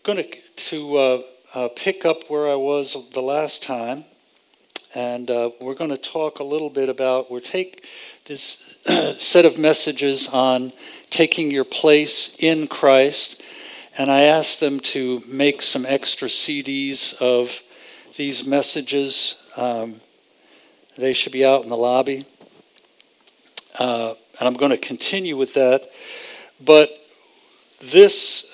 going to pick up where I was the last time, and we're going to talk a little bit about, we'll take this set of messages on taking your place in Christ, and I asked them to make some extra CDs of these messages. They should be out in the lobby, and I'm going to continue with that. But this,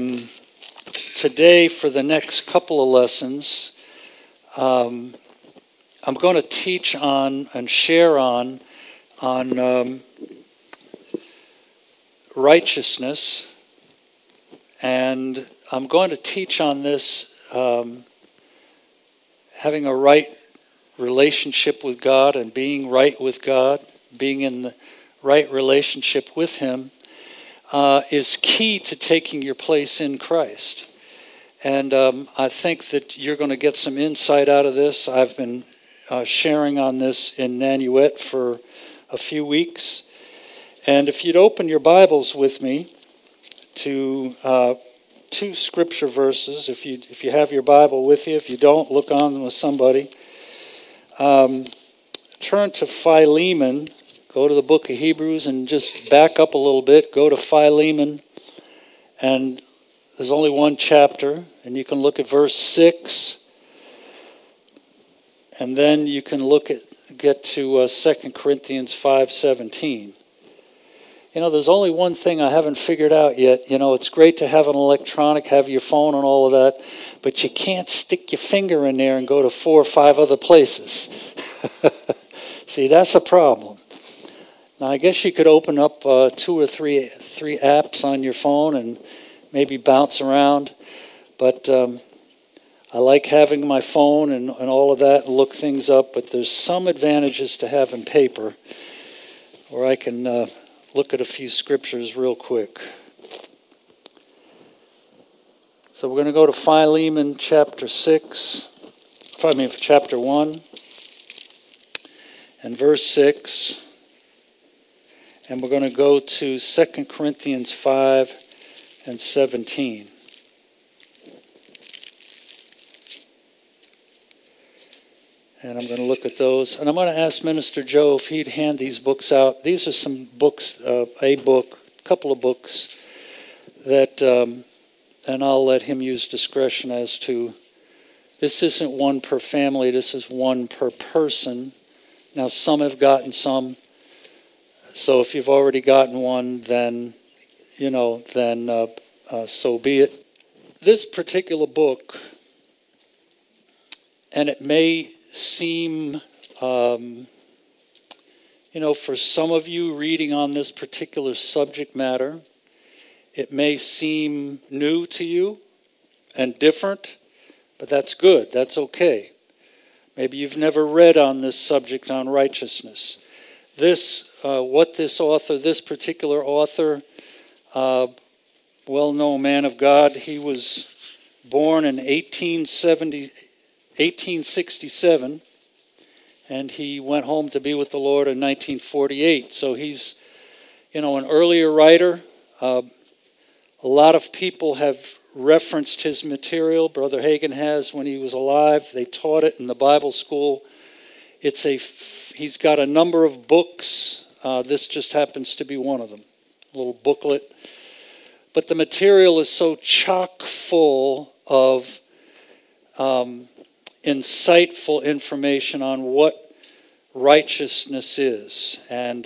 today for the next couple of lessons, I'm going to teach on and share on righteousness, and I'm going to teach on this having a right relationship with God and being right with God, being in the right relationship with Him is key to taking your place in Christ. And I think that you're going to get some insight out of this. I've been sharing on this in Nanuet for a few weeks. And if you'd open your Bibles with me to two scripture verses, if you have your Bible with you, if you don't, look on with somebody. Turn to Philemon, go to the book of Hebrews and just back up a little bit, go to Philemon, and there's only one chapter, and you can look at verse 6, and then you can get to 2 Corinthians 5:17. There's only one thing I haven't figured out yet. It's great to have an electronic, have your phone and all of that, but you can't stick your finger in there and go to 4 or 5 other places. See, that's a problem. Now, I guess you could open up 2 or 3 apps on your phone and maybe bounce around, but I like having my phone and all of that and look things up, but there's some advantages to having paper where I can look at a few scriptures real quick. So we're going to go to Philemon chapter 1 and verse 6. And we're going to go to 2 Corinthians 5:17. And I'm going to look at those. And I'm going to ask Minister Joe if he'd hand these books out. These are some books, a couple of books that, and I'll let him use discretion as to, this isn't one per family, this is one per person. Now some have gotten some. So if you've already gotten one, then, so be it. This particular book, and it may seem, for some of you reading on this particular subject matter, it may seem new to you and different, but that's good. That's okay. Maybe you've never read on this subject on righteousness. This particular author, well-known man of God, he was born in 1867, and he went home to be with the Lord in 1948. So he's, an earlier writer. A lot of people have referenced his material. Brother Hagin has when he was alive. They taught it in the Bible school. He's got a number of books. This just happens to be one of them, a little booklet. But the material is so chock full of insightful information on what righteousness is. And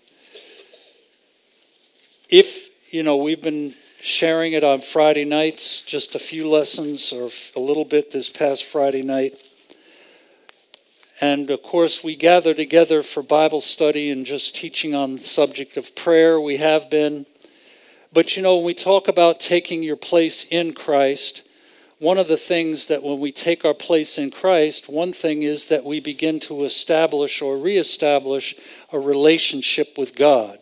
we've been sharing it on Friday nights, just a few lessons or a little bit this past Friday night. And of course, we gather together for Bible study and just teaching on the subject of prayer. We have been. But when we talk about taking your place in Christ, one of the things that when we take our place in Christ, one thing is that we begin to establish or reestablish a relationship with God.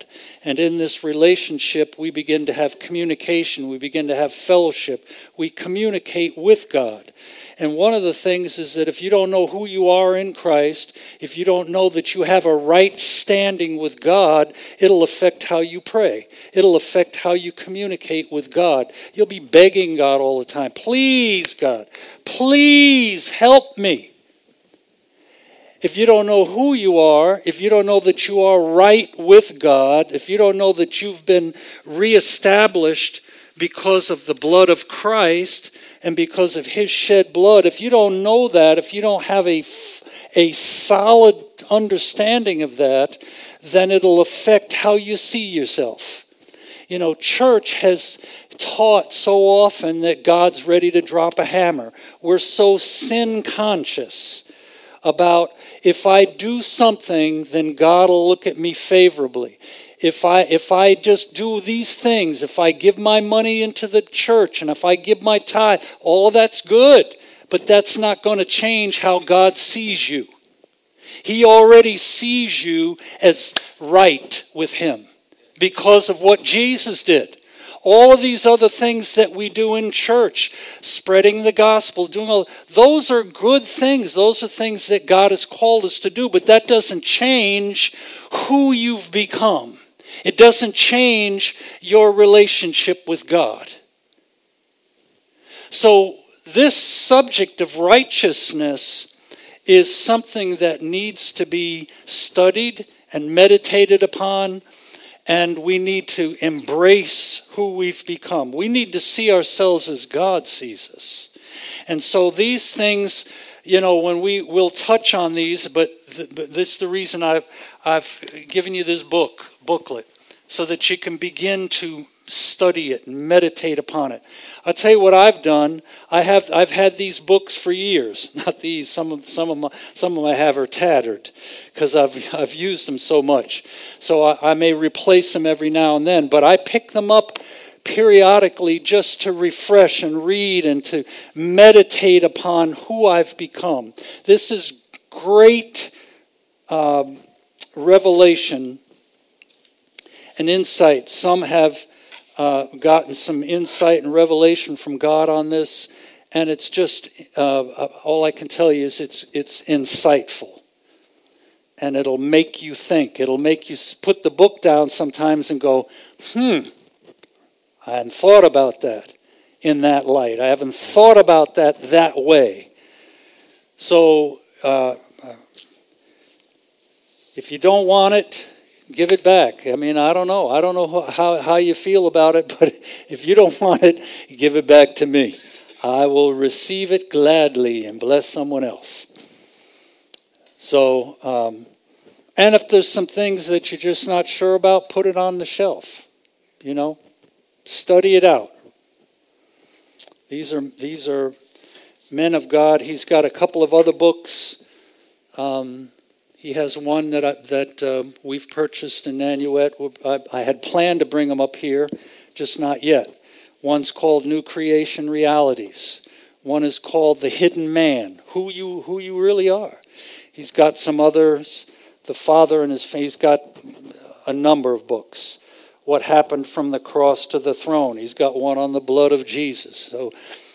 And in this relationship, we begin to have communication. We begin to have fellowship. We communicate with God. And one of the things is that if you don't know who you are in Christ, if you don't know that you have a right standing with God, it'll affect how you pray. It'll affect how you communicate with God. You'll be begging God all the time, please, God, please help me. If you don't know who you are, if you don't know that you are right with God, if you don't know that you've been reestablished because of the blood of Christ and because of his shed blood, if you don't know that, if you don't have a solid understanding of that, then it'll affect how you see yourself. You know, church has taught so often that God's ready to drop a hammer. We're so sin conscious about if I do something, then God will look at me favorably. If I just do these things, if I give my money into the church and if I give my tithe, all of that's good. But that's not going to change how God sees you. He already sees you as right with him because of what Jesus did. All of these other things that we do in church, spreading the gospel, those are good things. Those are things that God has called us to do, but that doesn't change who you've become. It doesn't change your relationship with God. So this subject of righteousness is something that needs to be studied and meditated upon. And we need to embrace who we've become. We need to see ourselves as God sees us. And so these things, you know, when we'll touch on these, but this is the reason I've given you this booklet, so that you can begin to study it and meditate upon it. I'll tell you what I've done. I've had these books for years. Not these. Some of them I have are tattered because I've used them so much. So I may replace them every now and then. But I pick them up periodically just to refresh and read and to meditate upon who I've become. This is great revelation and insight. Some have gotten some insight and revelation from God on this, and it's just all I can tell you is it's insightful, and it'll make you think. It'll make you put the book down sometimes and go, I hadn't thought about that in that light. I haven't thought about that way. So if you don't want it, give it back. I mean, I don't know. I don't know how you feel about it, but if you don't want it, give it back to me. I will receive it gladly and bless someone else. So, and if there's some things that you're just not sure about, put it on the shelf. You know, study it out. These are men of God. He's got a couple of other books. He has one that we've purchased in Nanuet. I had planned to bring them up here, just not yet. One's called New Creation Realities. One is called The Hidden Man, who you really are. He's got some others, The Father and His Face. He's got a number of books. What Happened from the Cross to the Throne. He's got one on the blood of Jesus. So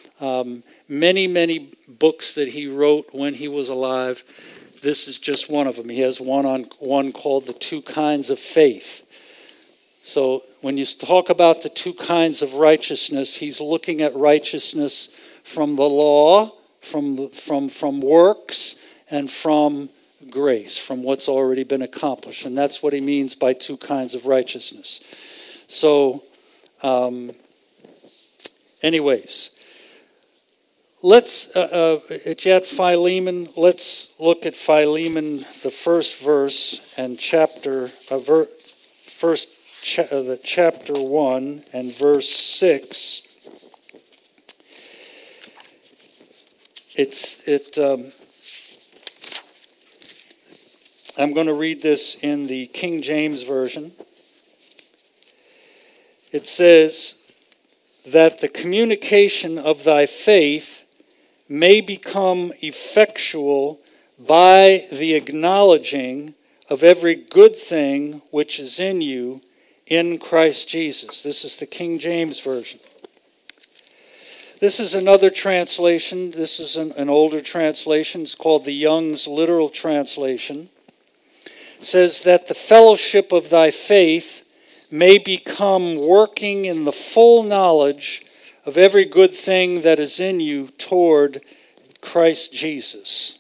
many books that he wrote when he was alive. This is just one of them. He has one called The Two Kinds of Faith. So when you talk about the two kinds of righteousness, he's looking at righteousness from the law, from works, and from grace, from what's already been accomplished. And that's what he means by two kinds of righteousness. So, anyways, let's, at Philemon, let's look at Philemon, the first verse and chapter 1 and verse 6. I'm going to read this in the King James Version. It says, that the communication of thy faith may become effectual by the acknowledging of every good thing which is in you in Christ Jesus. This is the King James Version. This is another translation. This is an older translation. It's called the Young's Literal Translation. It says that the fellowship of thy faith may become working in the full knowledge of every good thing that is in you toward Christ Jesus.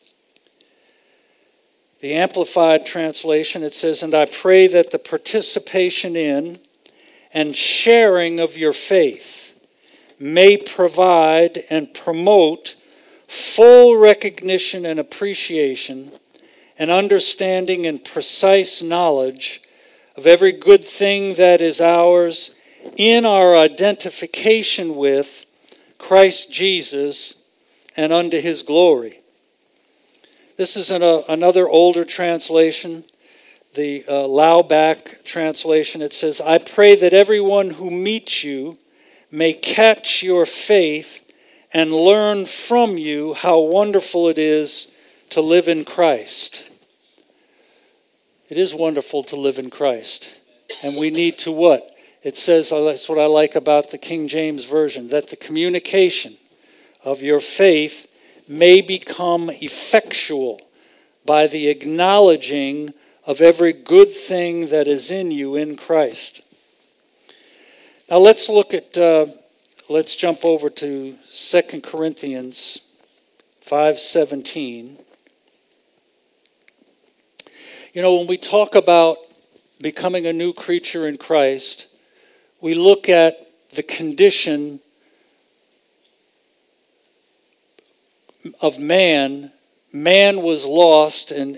The Amplified Translation, it says, and I pray that the participation in and sharing of your faith may provide and promote full recognition and appreciation and understanding and precise knowledge of every good thing that is ours in our identification with Christ Jesus and unto his glory. This is another older translation, the Laubach translation. It says, I pray that everyone who meets you may catch your faith and learn from you how wonderful it is to live in Christ. It is wonderful to live in Christ. And we need to what? It says, that's what I like about the King James Version, that the communication of your faith may become effectual by the acknowledging of every good thing that is in you in Christ. Now let's look at, let's jump over to 2 Corinthians 5:17. You know, when we talk about becoming a new creature in Christ, we look at the condition of man. Man was lost, and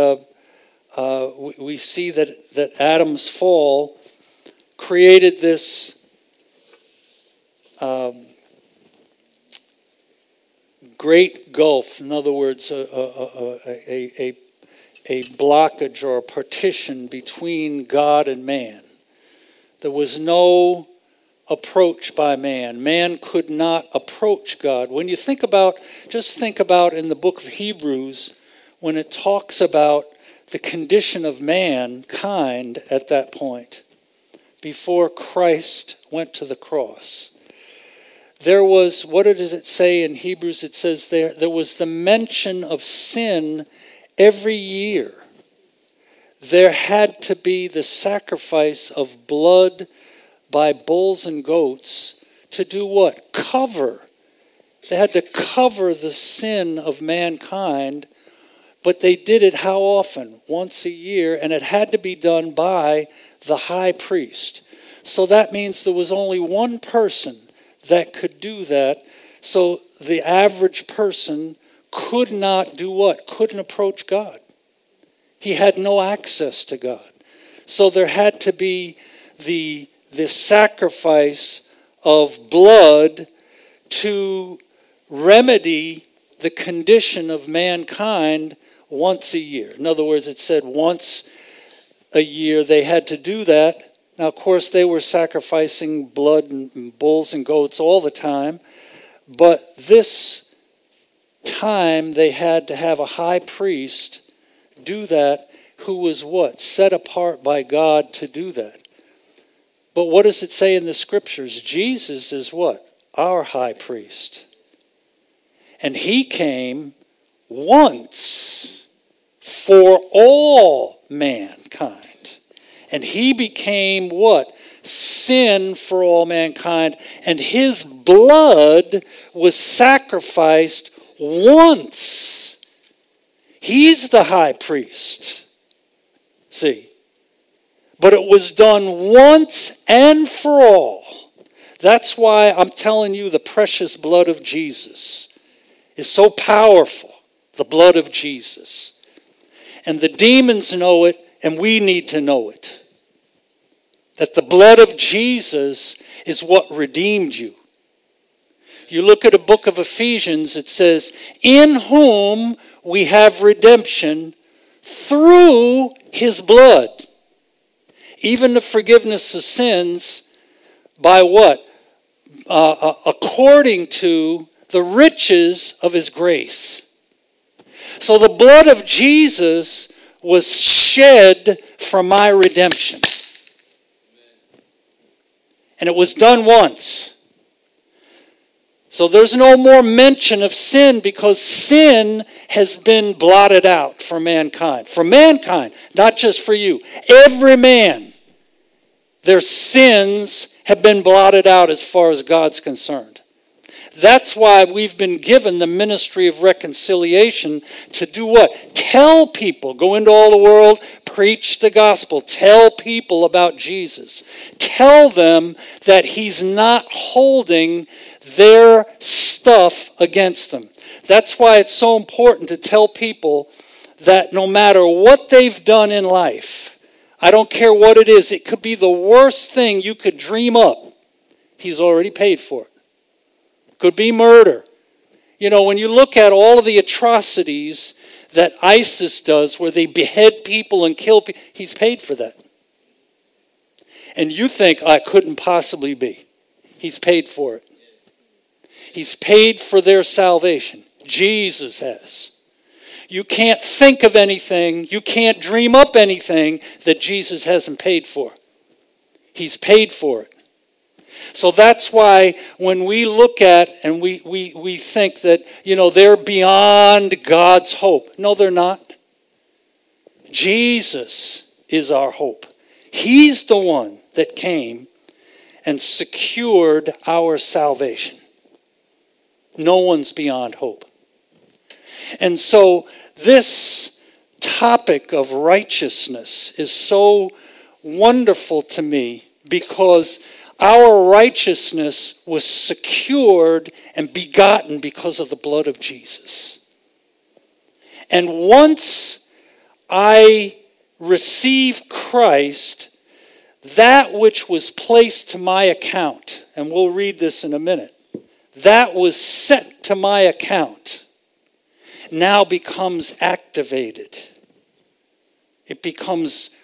we see that Adam's fall created this great gulf. In other words, a blockage or a partition between God and man. There was no approach by man. Man could not approach God. When you think about in the book of Hebrews, when it talks about the condition of mankind at that point, before Christ went to the cross. There was, what does it say in Hebrews? It says there was the mention of sin every year. There had to be the sacrifice of blood by bulls and goats to do what? Cover. They had to cover the sin of mankind, but they did it how often? Once a year, and it had to be done by the high priest. So that means there was only one person that could do that. So the average person could not do what? Couldn't approach God. He had no access to God. So there had to be the sacrifice of blood to remedy the condition of mankind once a year. In other words, it said once a year they had to do that. Now, of course, they were sacrificing blood and bulls and goats all the time. But this time they had to have a high priest do that who was what? Set apart by God to do that. But what does it say in the scriptures? Jesus is what? Our high priest. And he came once for all mankind. And he became what? Sin for all mankind. And his blood was sacrificed once. He's the high priest. See? But it was done once and for all. That's why I'm telling you the precious blood of Jesus is so powerful. The blood of Jesus. And the demons know it, and we need to know it. That the blood of Jesus is what redeemed you. You look at the book of Ephesians, it says, in whom we have redemption through his blood. Even the forgiveness of sins by what? According to the riches of his grace. So the blood of Jesus was shed for my redemption. And it was done once. So there's no more mention of sin because sin has been blotted out for mankind. For mankind, not just for you. Every man, their sins have been blotted out as far as God's concerned. That's why we've been given the ministry of reconciliation to do what? Tell people, go into all the world, preach the gospel, tell people about Jesus. Tell them that he's not holding their stuff against them. That's why it's so important to tell people that no matter what they've done in life, I don't care what it is, it could be the worst thing you could dream up. He's already paid for it. Could be murder. You know, when you look at all of the atrocities that ISIS does, where they behead people and kill people, he's paid for that. And you think, I couldn't possibly be. He's paid for it. He's paid for their salvation. Jesus has. You can't think of anything, you can't dream up anything that Jesus hasn't paid for. He's paid for it. So that's why when we look at and we think that, you know, they're beyond God's hope. No, they're not. Jesus is our hope. He's the one that came and secured our salvation. No one's beyond hope. And so this topic of righteousness is so wonderful to me because our righteousness was secured and begotten because of the blood of Jesus. And once I receive Christ, that which was placed to my account, and we'll read this in a minute, that was set to my account, now becomes activated. It becomes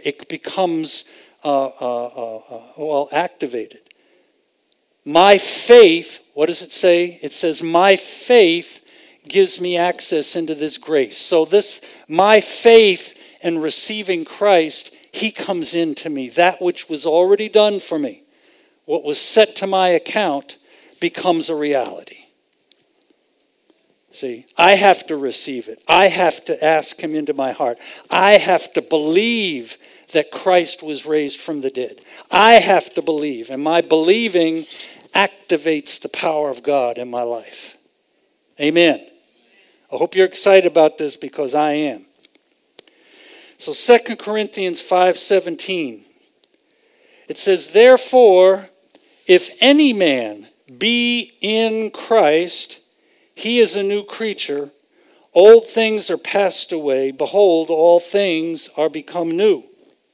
activated. My faith, what does it say? It says, my faith gives me access into this grace. So my faith in receiving Christ, he comes into me. That which was already done for me, what was set to my account, becomes a reality. See, I have to receive it. I have to ask him into my heart. I have to believe that Christ was raised from the dead. I have to believe, and my believing activates the power of God in my life. Amen. I hope you're excited about this because I am. So 2 Corinthians 5:17, it says, therefore, if any man be in Christ, he is a new creature. Old things are passed away. Behold, all things are become new.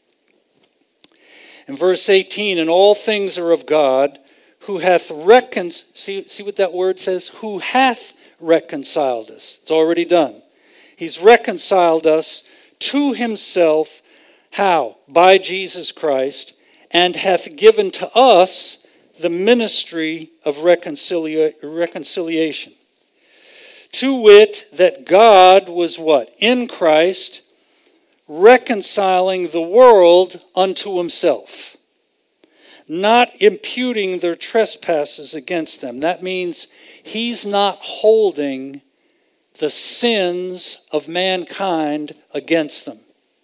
In verse 18, and all things are of God, who hath see what that word says? Who hath reconciled us. It's already done. He's reconciled us to himself. How? By Jesus Christ, and hath given to us the ministry of reconciliation. To wit, that God was what? In Christ, reconciling the world unto himself, not imputing their trespasses against them. That means he's not holding the sins of mankind against them.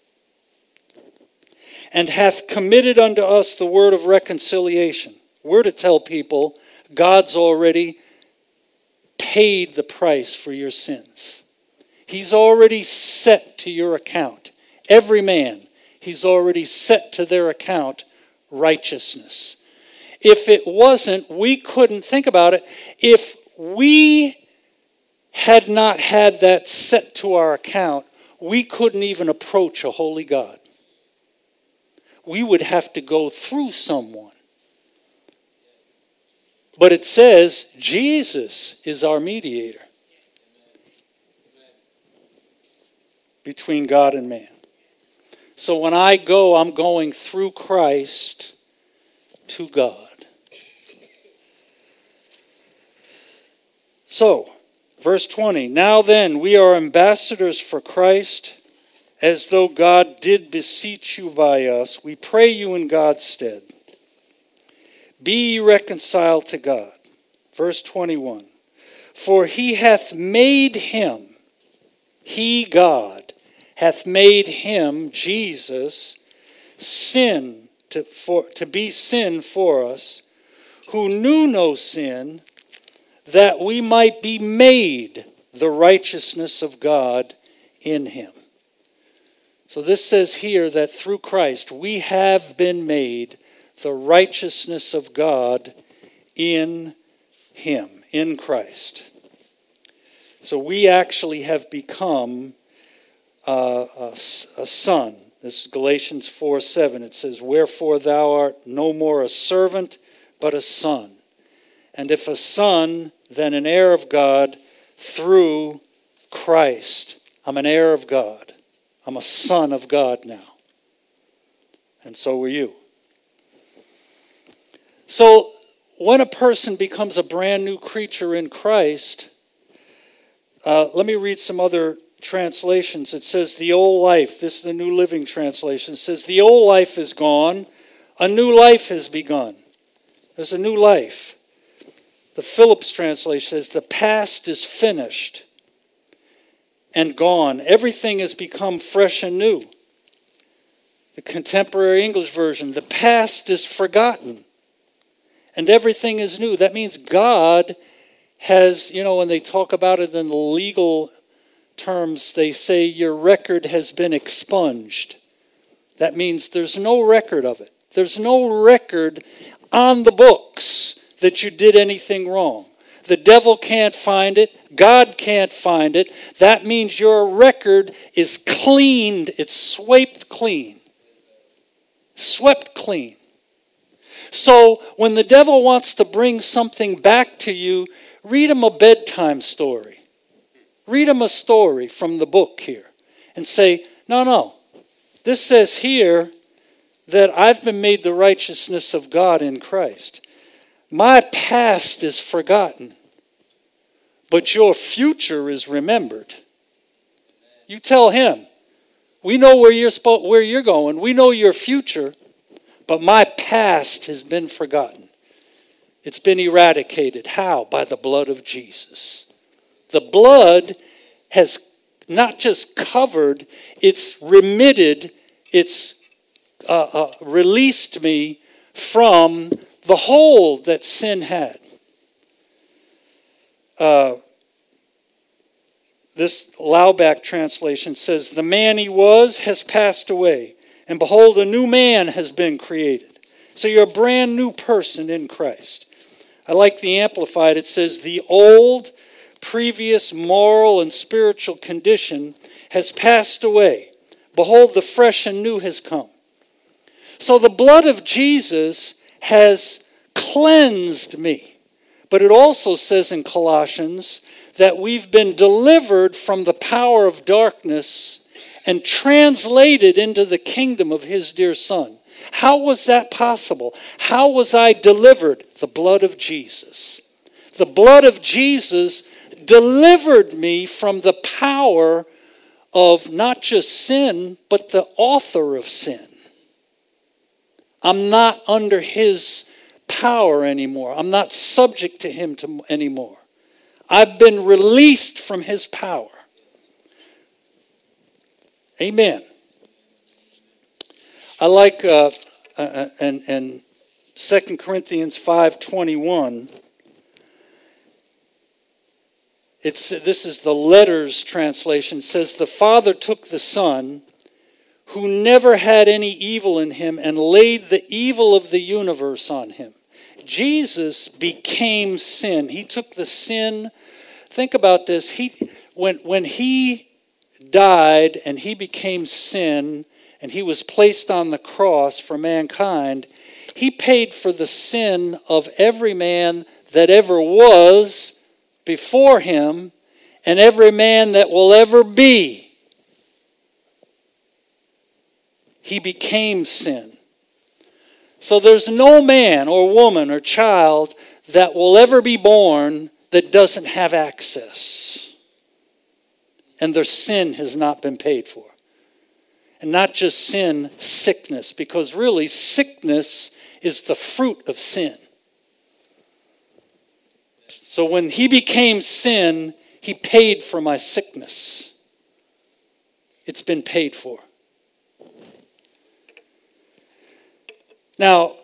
And hath committed unto us the word of reconciliation. We're to tell people God's already paid the price for your sins. He's already set to your account. Every man, he's already set to their account righteousness. If it wasn't, we couldn't think about it. If we had not had that set to our account, we couldn't even approach a holy God. We would have to go through someone. But it says Jesus is our mediator between God and man. So when I go, I'm going through Christ to God. So, verse 20, now then, we are ambassadors for Christ, as though God did beseech you by us. We pray you in God's stead. Be ye reconciled to God. Verse 21. For he hath made him, he, God, hath made him, Jesus, sin, to be sin for us, who knew no sin, that we might be made the righteousness of God in him. So this says here that through Christ we have been made the righteousness of God in him, in Christ. So we actually have become a son. This is Galatians 4:7. It says, wherefore thou art no more a servant, but a son. And if a son, then an heir of God through Christ. I'm an heir of God. I'm a son of God now. And so are you. So when a person becomes a brand new creature in Christ, let me read some other translations. It says the old life, this is the New Living Translation, it says the old life is gone, a new life has begun. There's a new life. The Phillips translation says the past is finished and gone. Everything has become fresh and new. The Contemporary English Version, the past is forgotten and everything is new. That means God has, when they talk about it in the legal terms, they say your record has been expunged. That means there's no record of it. There's no record on the books that you did anything wrong. The devil can't find it. God can't find it. That means your record is cleaned. It's swept clean. Swept clean. So when the devil wants to bring something back to you, read him a bedtime story. Read him a story from the book here and say, no. This says here that I've been made the righteousness of God in Christ. My past is forgotten, but your future is remembered. You tell him, we know where you're going. We know your future, but my past has been forgotten. It's been eradicated. How? By the blood of Jesus. The blood has not just covered, it's remitted, it's released me from the hold that sin had. This Laubach translation says, the man he was has passed away, and behold, a new man has been created. So you're a brand new person in Christ. I like the Amplified. It says, the old, previous moral and spiritual condition has passed away. Behold, the fresh and new has come. So the blood of Jesus has cleansed me. But it also says in Colossians that we've been delivered from the power of darkness and translated into the kingdom of his dear Son. How was that possible? How was I delivered? The blood of Jesus. The blood of Jesus delivered me from the power of not just sin, but the author of sin. I'm not under his power anymore. I'm not subject to him anymore. I've been released from his power. Amen. I like and 2 Corinthians 5:21. This is the Letters translation. It says, the Father took the Son, who never had any evil in him, and laid the evil of the universe on him. Jesus became sin. He took the sin. Think about this. When he died and he became sin, and he was placed on the cross for mankind, he paid for the sin of every man that ever was before him, and every man that will ever be. He became sin. So there's no man or woman or child that will ever be born that doesn't have access. And their sin has not been paid for. And not just sin, sickness. Because really, sickness is the fruit of sin. So when he became sin, he paid for my sickness. It's been paid for. Now,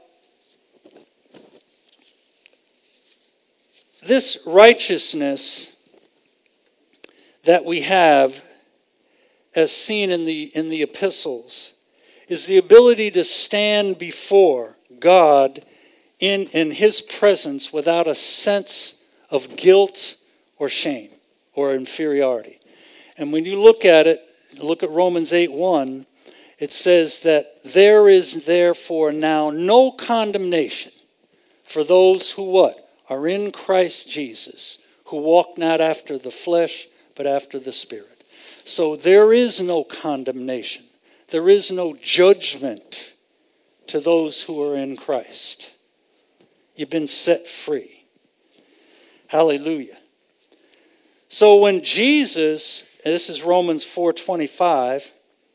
this righteousness that we have, as seen in the epistles, is the ability to stand before God in his presence without a sense of guilt or shame or inferiority. And when you look at it, look at Romans 8:1, it says that there is therefore now no condemnation for those who what? Are in Christ Jesus, who walk not after the flesh, but after the Spirit. So there is no condemnation. There is no judgment to those who are in Christ. You've been set free. Hallelujah. So when Jesus, and this is Romans 4:25,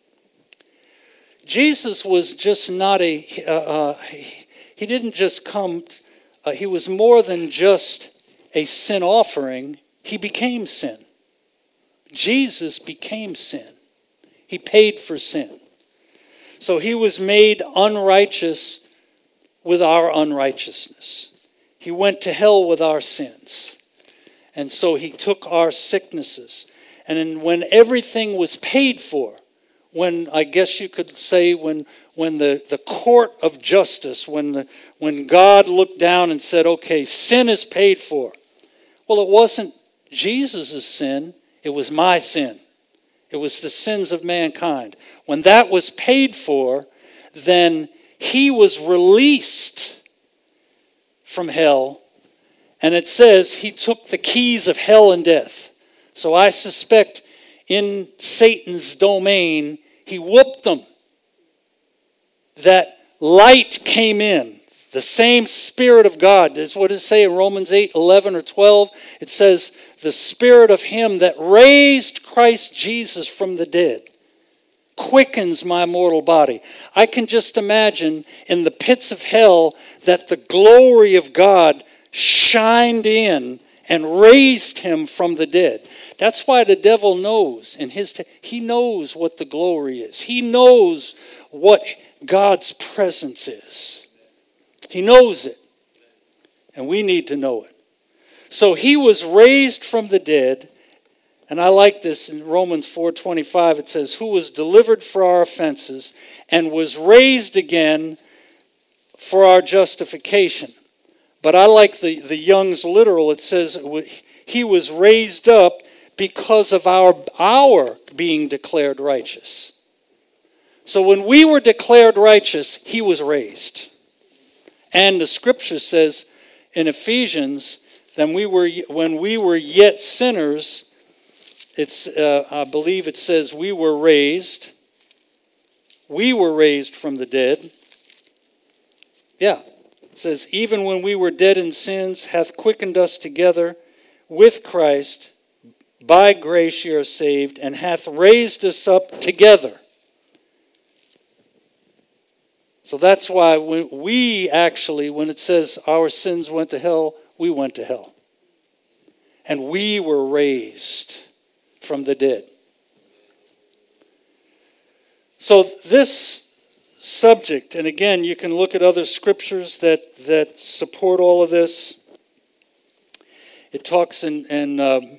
Jesus was just not he didn't just come, he was more than just a sin offering. He became sin. Jesus became sin. He paid for sin. So he was made unrighteous with our unrighteousness. He went to hell with our sins. And so he took our sicknesses. And then when everything was paid for, when I guess you could say when the court of justice, when God looked down and said, okay, sin is paid for. Well, it wasn't Jesus' sin, it was my sin. It was the sins of mankind. When that was paid for, then he was released from hell. And it says he took the keys of hell and death. So I suspect in Satan's domain, he whooped them. That light came in. The same Spirit of God. That's what it says in Romans 8:11 or 12. It says, the Spirit of him that raised Christ Jesus from the dead quickens my mortal body. I can just imagine in the pits of hell that the glory of God shined in and raised him from the dead. That's why the devil knows he knows what the glory is. He knows what God's presence is. He knows it. And we need to know it. So he was raised from the dead. And I like this in Romans 4:25. It says, who was delivered for our offenses and was raised again for our justification. But I like the Young's literal. It says he was raised up because of our being declared righteous. So when we were declared righteous, he was raised. And the scripture says in Ephesians, when we were yet sinners, I believe it says we were raised from the dead. Yeah. It says, even when we were dead in sins, hath quickened us together with Christ. By grace ye are saved, and hath raised us up together. So that's why when it says our sins went to hell, we went to hell. And we were raised from the dead. So this subject, and again, you can look at other scriptures that support all of this. It talks in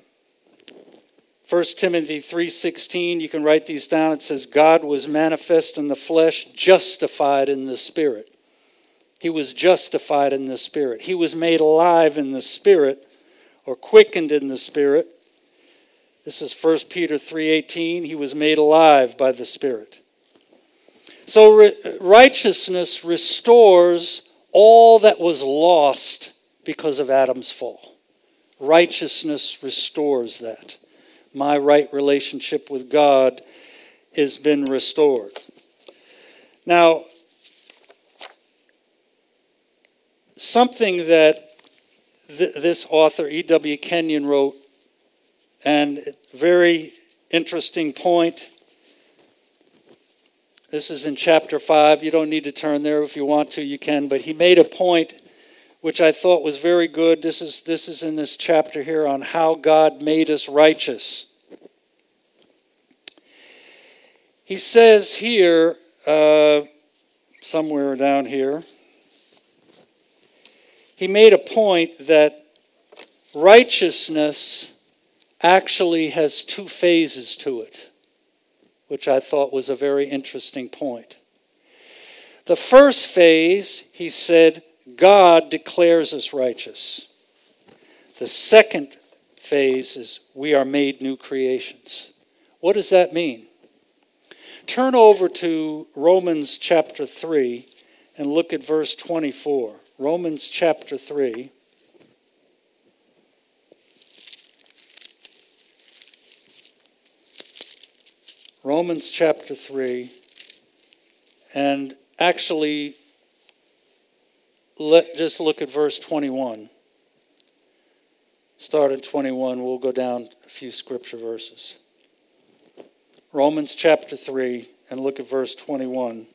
1 Timothy 3:16, you can write these down. It says, God was manifest in the flesh, justified in the Spirit. He was justified in the Spirit. He was made alive in the Spirit, or quickened in the Spirit. This is 1 Peter 3:18. He was made alive by the Spirit. So righteousness restores all that was lost because of Adam's fall. Righteousness restores that. My right relationship with God has been restored. Now, something that this author, E.W. Kenyon, wrote, and very interesting point. This is in chapter 5. You don't need to turn there. If you want to, you can. But he made a point which I thought was very good. This is in this chapter here on how God made us righteous. He says here, somewhere down here, he made a point that righteousness actually has two phases to it, which I thought was a very interesting point. The first phase, he said, God declares us righteous. The second phase is we are made new creations. What does that mean? Turn over to Romans chapter 3 and look at verse 24. Romans chapter 3. Romans chapter 3. And actually, just look at verse 21. Start at 21. We'll go down a few scripture verses. Romans chapter 3, and look at verse 21.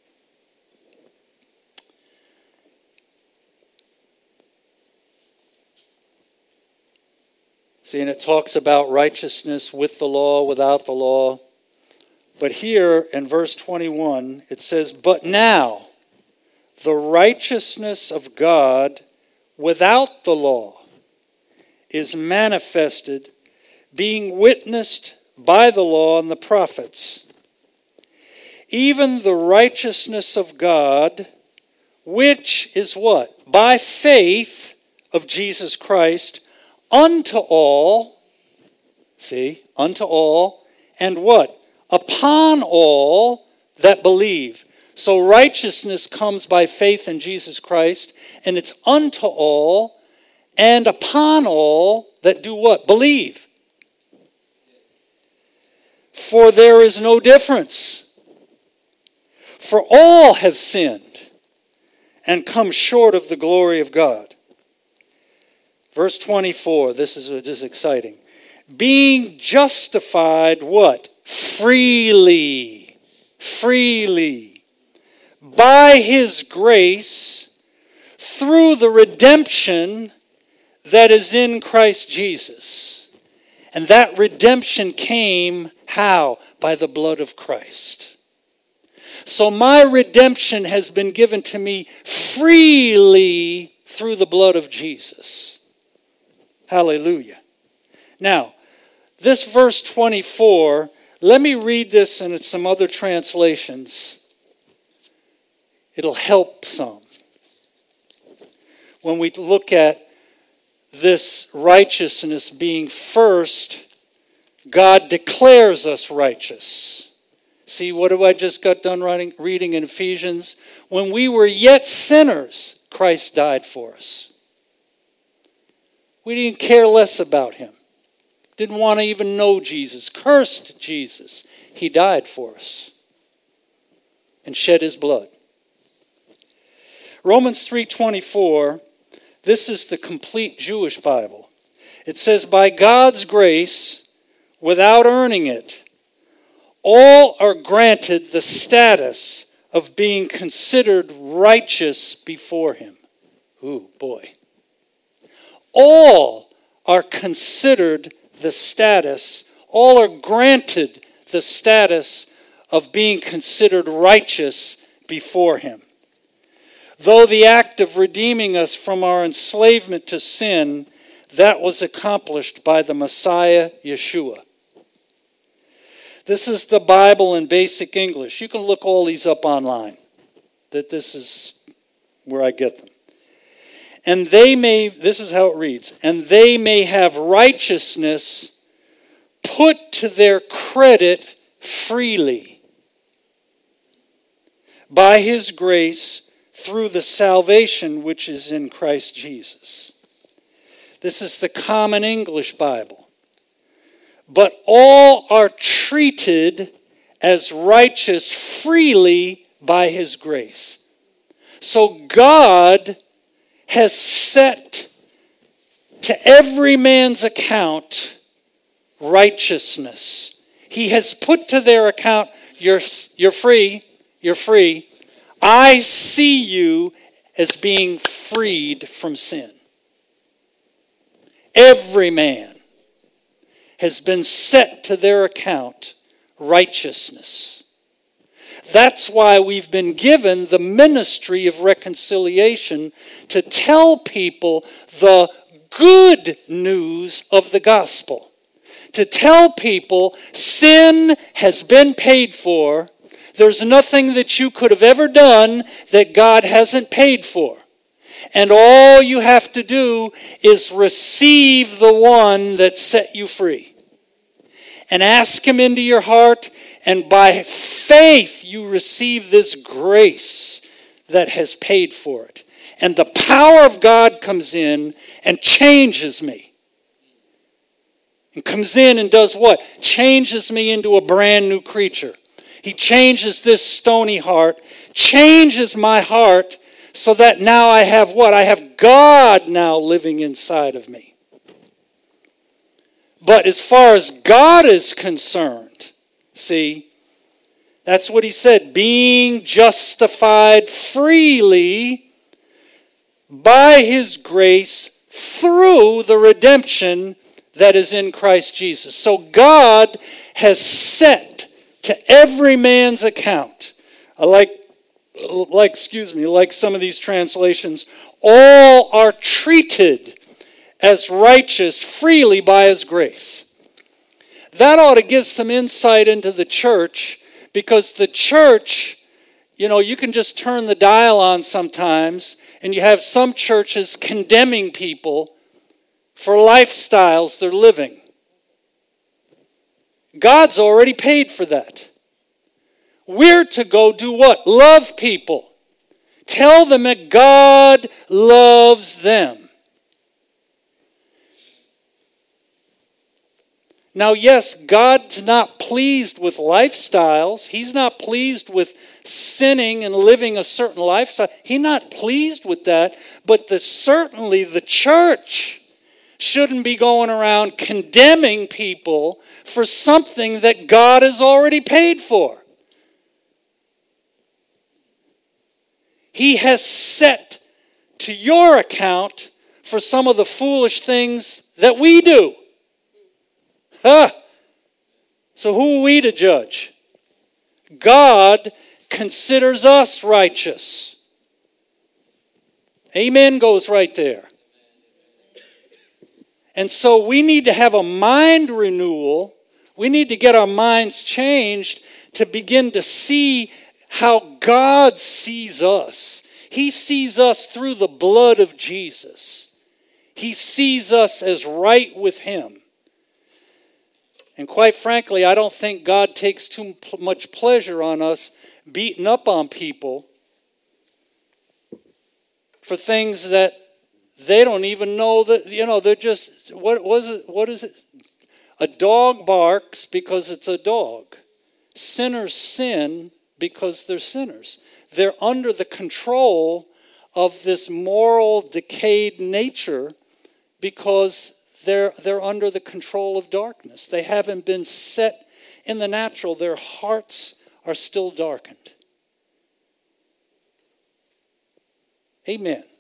See, and it talks about righteousness with the law, without the law. But here in verse 21, it says, "But now the righteousness of God without the law is manifested, being witnessed by the law and the prophets, even the righteousness of God, which is what? By faith of Jesus Christ, unto all," see, unto all, and what? Upon all that believe. So righteousness comes by faith in Jesus Christ, and it's unto all and upon all that do what? Believe. For there is no difference. For all have sinned and come short of the glory of God. Verse 24, this is just exciting. Being justified what? Freely. Freely. By his grace through the redemption that is in Christ Jesus. And that redemption came how? By the blood of Christ. So my redemption has been given to me freely through the blood of Jesus. Hallelujah. Now, this verse 24, let me read this in some other translations. It'll help some. When we look at this righteousness being first, God declares us righteous. See, what have I just got done reading in Ephesians? When we were yet sinners, Christ died for us. We didn't care less about him. Didn't want to even know Jesus. Cursed Jesus. He died for us and shed his blood. Romans 3:24, this is the complete Jewish Bible. It says, by God's grace, without earning it, all are granted the status of being considered righteous before him. Ooh, boy. All are considered the status, all are granted the status of being considered righteous before him. Though the act of redeeming us from our enslavement to sin, that was accomplished by the Messiah, Yeshua. This is the Bible in basic English. You can look all these up online. This is where I get them. And they may, this is how it reads, and they may have righteousness put to their credit freely by his grace through the salvation which is in Christ Jesus. This is the Common English Bible. But all are treated as righteous freely by his grace. So God has set to every man's account righteousness. He has put to their account, you're free, I see you as being freed from sin. Every man has been set to their account righteousness. That's why we've been given the ministry of reconciliation, to tell people the good news of the gospel. To tell people sin has been paid for. There's nothing that you could have ever done that God hasn't paid for. And all you have to do is receive the one that set you free. And ask him into your heart, and by faith you receive this grace that has paid for it. And the power of God comes in and changes me. And comes in and does what? Changes me into a brand new creature. He changes this stony heart, changes my heart, so that now I have what? I have God now living inside of me. But as far as God is concerned, see, that's what he said, being justified freely by his grace through the redemption that is in Christ Jesus. So God has set to every man's account, like some of these translations, all are treated as righteous freely by his grace. That ought to give some insight into the church, because the church, you can just turn the dial on sometimes, and you have some churches condemning people for lifestyles they're living. God's already paid for that. We're to go do what? Love people. Tell them that God loves them. Now, yes, God's not pleased with lifestyles. He's not pleased with sinning and living a certain lifestyle. He's not pleased with that. But certainly the church shouldn't be going around condemning people for something that God has already paid for. He has set to your account for some of the foolish things that we do. So who are we to judge? God considers us righteous. Amen goes right there. And so we need to have a mind renewal. We need to get our minds changed to begin to see how God sees us. He sees us through the blood of Jesus. He sees us as right with him. And quite frankly, I don't think God takes too much pleasure on us beating up on people for things that they don't even know that, they're just, what is it? A dog barks because it's a dog. Sinners sin because they're sinners. They're under the control of this moral, decayed nature because they're under the control of darkness. They haven't been set in the natural. Their hearts are still darkened. Amen.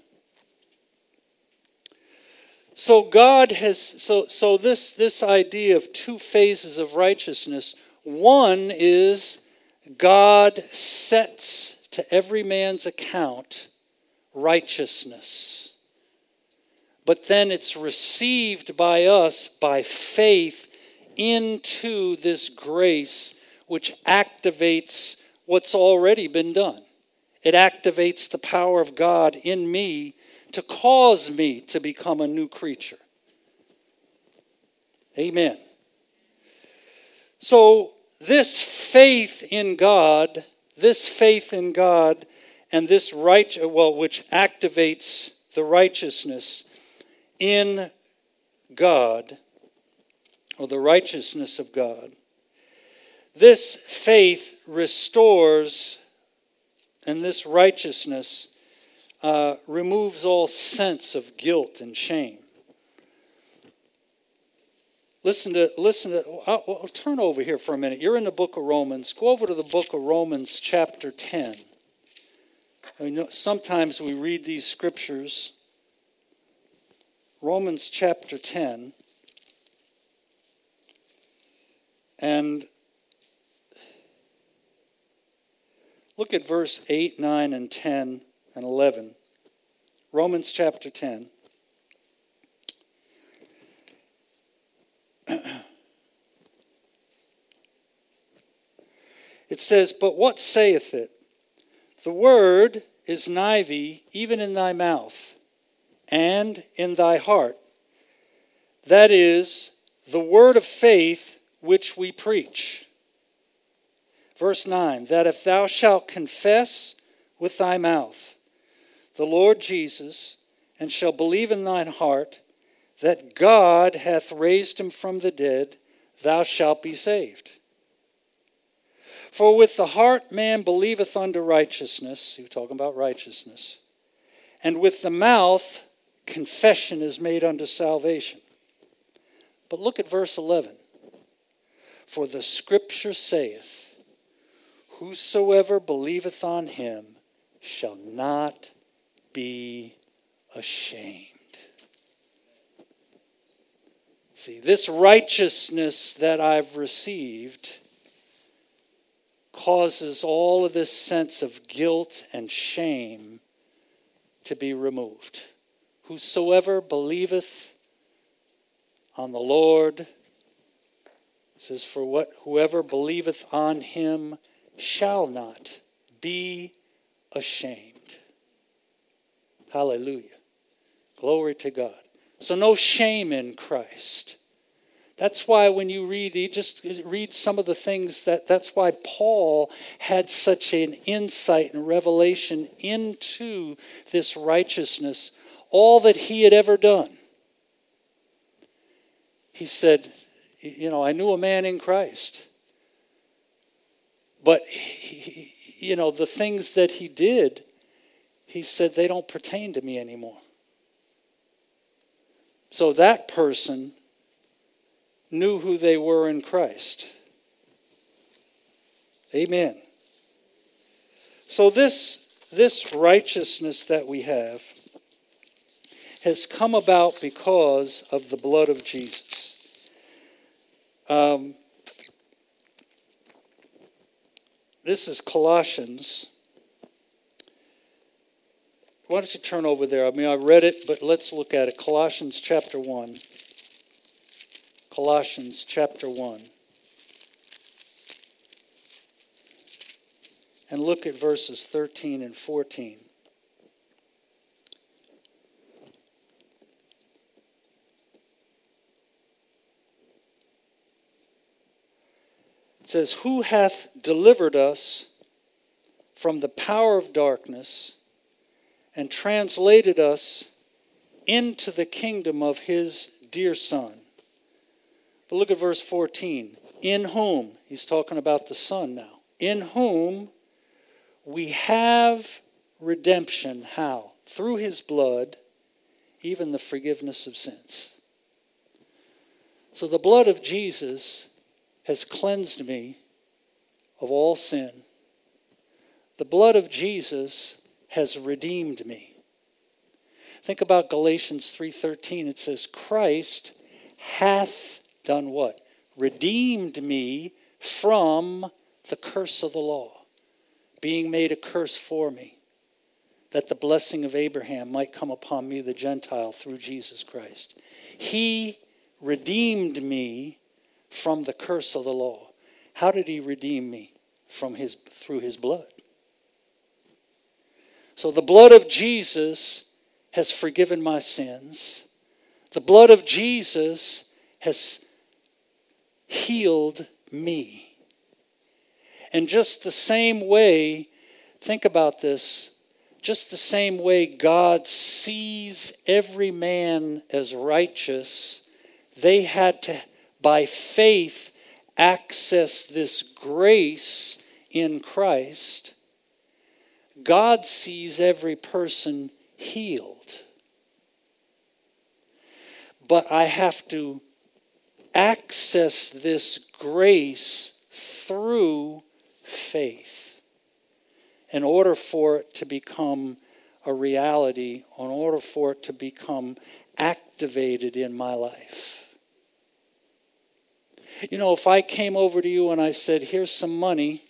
So God has so this idea of two phases of righteousness. One is God sets to every man's account righteousness. But then it's received by us by faith into this grace, which activates what's already been done. It activates the power of God in me to cause me to become a new creature. Amen. So this faith in God, and this which activates the righteousness in God, or the righteousness of God, this faith restores, and this righteousness removes all sense of guilt and shame. Listen to. I'll turn over here for a minute. You're in the book of Romans. Go over to the book of Romans chapter 10. I mean, sometimes we read these scriptures. Romans chapter 10. And look at verse 8, 9, and 10, and 11. Romans chapter 10. It says, "But what saith it? The word is nigh thee, even in thy mouth, and in thy heart. That is, the word of faith which we preach." Verse 9, "That if thou shalt confess with thy mouth the Lord Jesus, and shalt believe in thine heart that God hath raised him from the dead, thou shalt be saved. For with the heart man believeth unto righteousness," he was talking about righteousness, "and with the mouth confession is made unto salvation." But look at verse 11. "For the scripture saith, whosoever believeth on him shall not be ashamed." See, this righteousness that I've received causes all of this sense of guilt and shame to be removed. Whosoever believeth on the Lord, it says, whoever believeth on him shall not be ashamed. Hallelujah. Glory to God. So no shame in Christ. That's why when you just read some of the things that's why Paul had such an insight and revelation into this righteousness, all that he had ever done. He said, I knew a man in Christ. But, the things that he did, he said, they don't pertain to me anymore. So that person knew who they were in Christ. Amen. So this righteousness that we have has come about because of the blood of Jesus. This is Colossians. Why don't you turn over there? I mean, I read it, but let's look at it. Colossians chapter 1. Colossians chapter 1. And look at verses 13 and 14. It says, "Who hath delivered us from the power of darkness and translated us into the kingdom of his dear Son." But look at verse 14. "In whom," he's talking about the Son now, "in whom we have redemption." How? Through his blood, even the forgiveness of sins. So the blood of Jesus has cleansed me of all sin. The blood of Jesus has redeemed me. Think about Galatians 3:13. It says, "Christ hath" done what? "Redeemed me from the curse of the law, being made a curse for me, that the blessing of Abraham might come upon me, the Gentile, through Jesus Christ." He redeemed me from the curse of the law. How did he redeem me? Through his blood. So the blood of Jesus has forgiven my sins. The blood of Jesus has healed me. And just the same way, think about this, just the same way God sees every man as righteous, they had to, by faith, access this grace in Christ. God sees every person healed. But I have to access this grace through faith. in order for it to become a reality, in order for it to become activated in my life. You know, if I came over to you and I said, here's some money,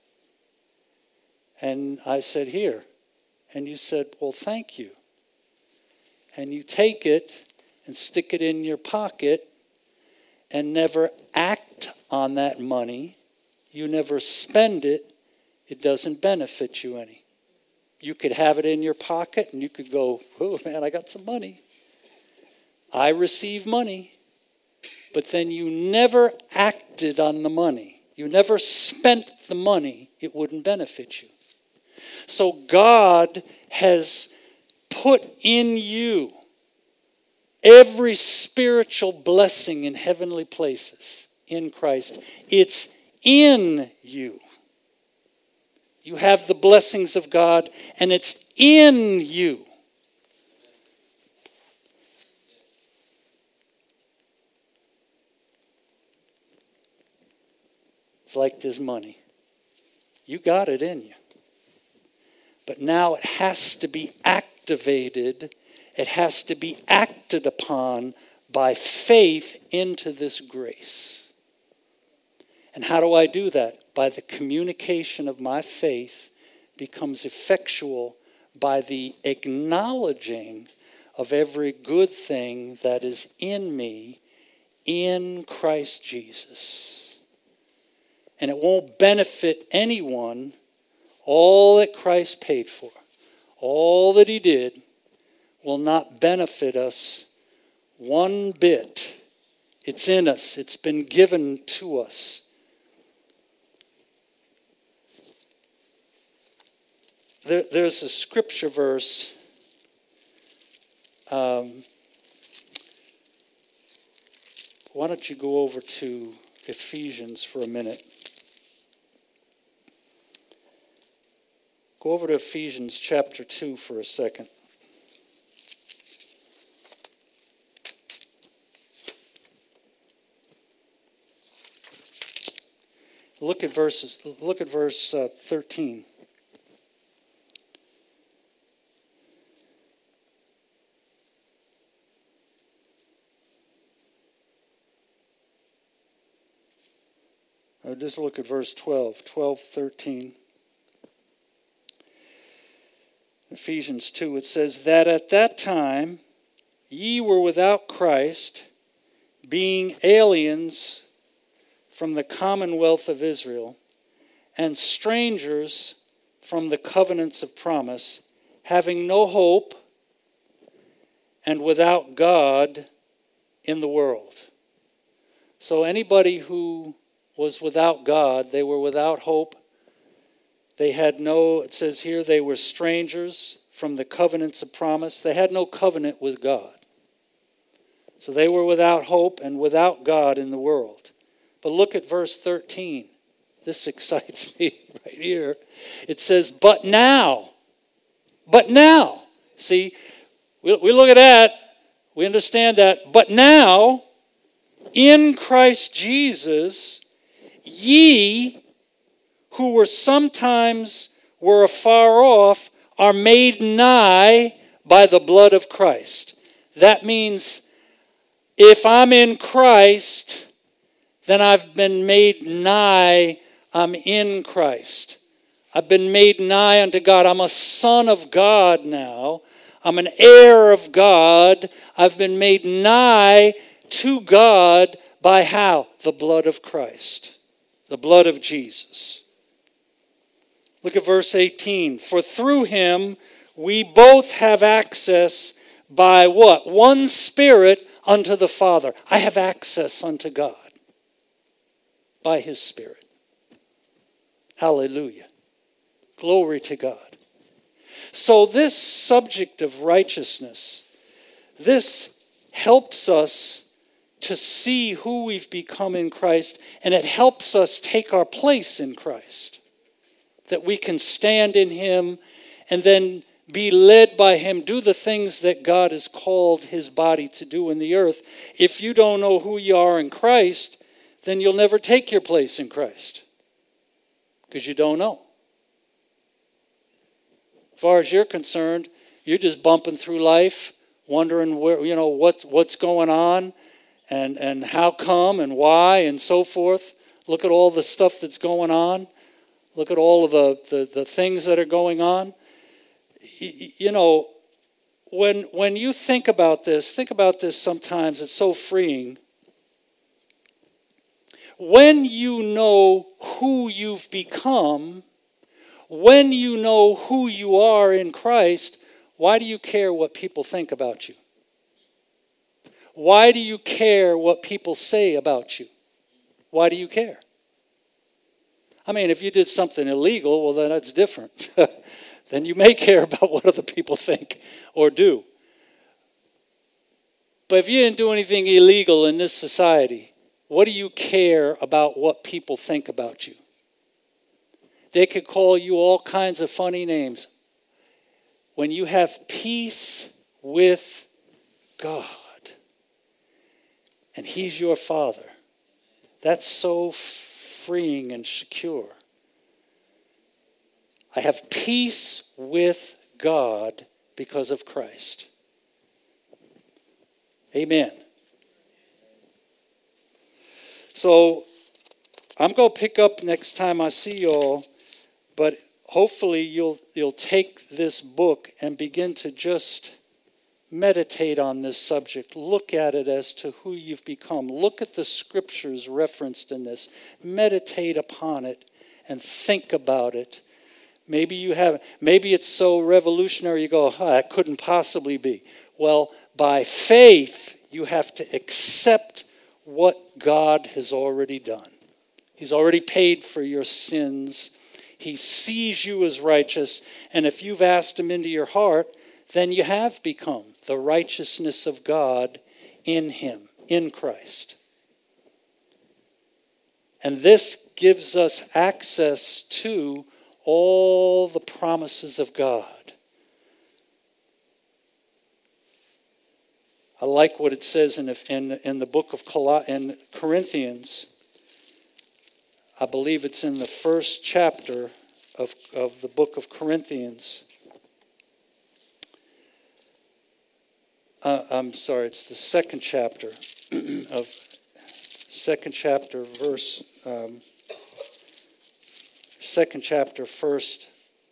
and I said, here, and you said, well, thank you, and you take it and stick it in your pocket and never act on that money, you never spend it, it doesn't benefit you any. You could have it in your pocket and you could go, oh man, I got some money. I receive money. But then you never acted on the money. You never spent the money. It wouldn't benefit you. So God has put in you every spiritual blessing in heavenly places in Christ. It's in you. You have the blessings of God, and it's in you. It's like this money. You got it in you. But now it has to be activated. It has to be acted upon by faith into this grace. And how do I do that? By the communication of my faith becomes effectual by the acknowledging of every good thing that is in me in Christ Jesus. And it won't benefit anyone. All that Christ paid for, all that he did, will not benefit us one bit. It's in us. It's been given to us. There's a scripture verse. Why don't you go over to Ephesians for a minute? Go over to Ephesians chapter 2 for a second. Look at verse 13. Just look at verse 12, 13. Ephesians 2, it says, that at that time ye were without Christ, being aliens from the commonwealth of Israel, and strangers from the covenants of promise, having no hope, and without God in the world. So anybody who was without God, they were without hope. They had no, it says here, they were strangers from the covenants of promise. They had no covenant with God. So they were without hope and without God in the world. But look at verse 13. This excites me right here. It says, but now. See, we look at that, we understand that. But now, in Christ Jesus, ye who were sometimes were afar off, are made nigh by the blood of Christ. That means if I'm in Christ, then I've been made nigh. I'm in Christ. I've been made nigh unto God. I'm a son of God now. I'm an heir of God. I've been made nigh to God by how? The blood of Christ. The blood of Jesus. Look at verse 18. For through him we both have access by what? One Spirit unto the Father. I have access unto God by his Spirit. Hallelujah. Glory to God. So this subject of righteousness, this helps us to see who we've become in Christ, and it helps us take our place in Christ. That we can stand in him and then be led by him, do the things that God has called his body to do in the earth. If you don't know who you are in Christ, then you'll never take your place in Christ. Because you don't know. As far as you're concerned, you're just bumping through life, wondering where, what's going on and how come and why and so forth. Look at all the stuff that's going on. Look at all of the things that are going on. When you think about this sometimes. It's so freeing. When you know who you've become, when you know who you are in Christ, why do you care what people think about you? Why do you care what people say about you? Why do you care? I mean, if you did something illegal, well, then that's different. Then you may care about what other people think or do. But if you didn't do anything illegal in this society, what do you care about what people think about you? They could call you all kinds of funny names. When you have peace with God, and He's your Father, that's so freeing and secure. I have peace with God because of Christ. Amen. So I'm going to pick up next time I see y'all, but hopefully you'll take this book and begin to just meditate on this subject. Look at it as to who you've become. Look at the scriptures referenced in this. Meditate upon it and think about it. Maybe you haven't. Maybe it's so revolutionary you go, that couldn't possibly be. Well, by faith, you have to accept what God has already done. He's already paid for your sins. He sees you as righteous. And if you've asked Him into your heart, then you have become the righteousness of God in Him, in Christ. And this gives us access to all the promises of God. I like what it says in the book of Corinthians. I believe it's in the first chapter of the book of Corinthians. I'm sorry, it's the second chapter first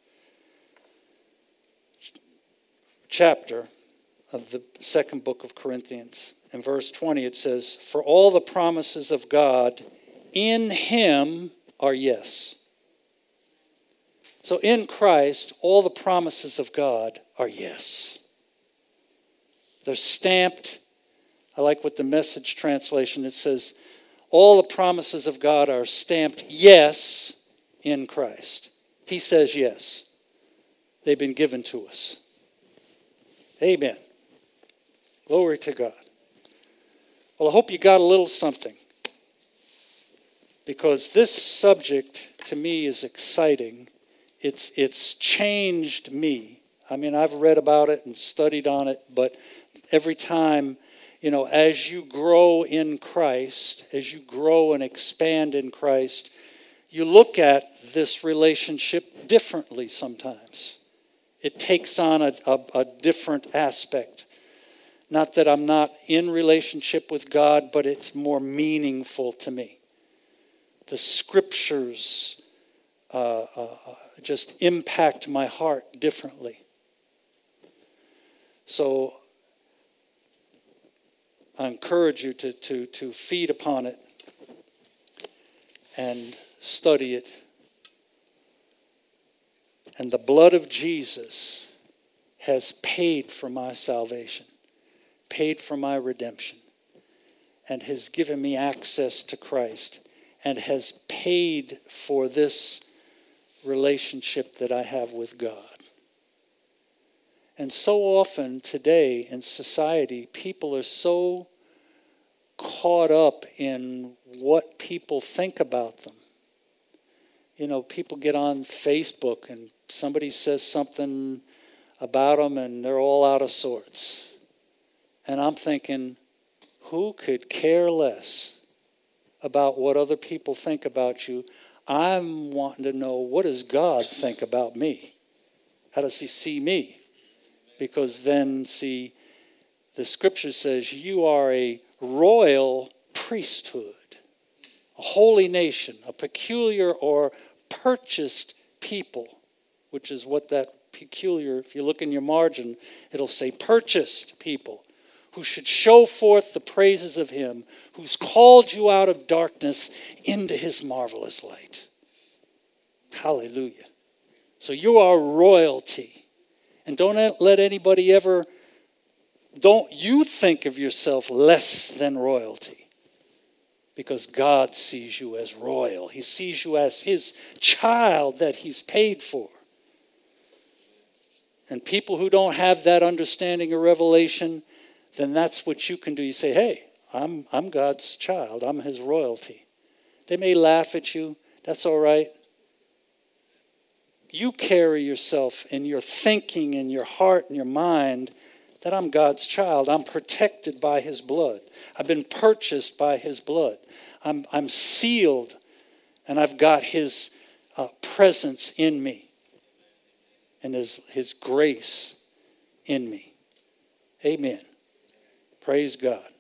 chapter of the second book of Corinthians. In verse 20 it says, "For all the promises of God in Him are yes." So in Christ, all the promises of God are yes. They're stamped. I like what the Message translation, it says, all the promises of God are stamped yes in Christ. He says yes. They've been given to us. Amen. Glory to God. Well, I hope you got a little something, because this subject to me is exciting. It's changed me. I mean, I've read about it and studied on it, but every time, as you grow in Christ, as you grow and expand in Christ, you look at this relationship differently sometimes. It takes on a different aspect. Not that I'm not in relationship with God, but it's more meaningful to me. The scriptures just impact my heart differently. So I encourage you to feed upon it and study it. And the blood of Jesus has paid for my salvation, paid for my redemption, and has given me access to Christ, and has paid for this relationship that I have with God. And so often today in society, people are so caught up in what people think about them. People get on Facebook and somebody says something about them and they're all out of sorts. And I'm thinking, who could care less about what other people think about you? I'm wanting to know, what does God think about me? How does he see me? Because then, see, the scripture says you are a royal priesthood, a holy nation, a peculiar or purchased people, which is what that peculiar, if you look in your margin, it'll say purchased people, who should show forth the praises of him who's called you out of darkness into his marvelous light. Hallelujah. So you are royalty. And don't let anybody ever, don't you think of yourself less than royalty. Because God sees you as royal. He sees you as his child that he's paid for. And people who don't have that understanding or revelation, then that's what you can do. You say, hey, I'm God's child. I'm his royalty. They may laugh at you. That's all right. You carry yourself in your thinking, in your heart, in your mind, that I'm God's child. I'm protected by his blood. I've been purchased by his blood. I'm sealed, and I've got his presence in me. And his grace in me. Amen. Praise God.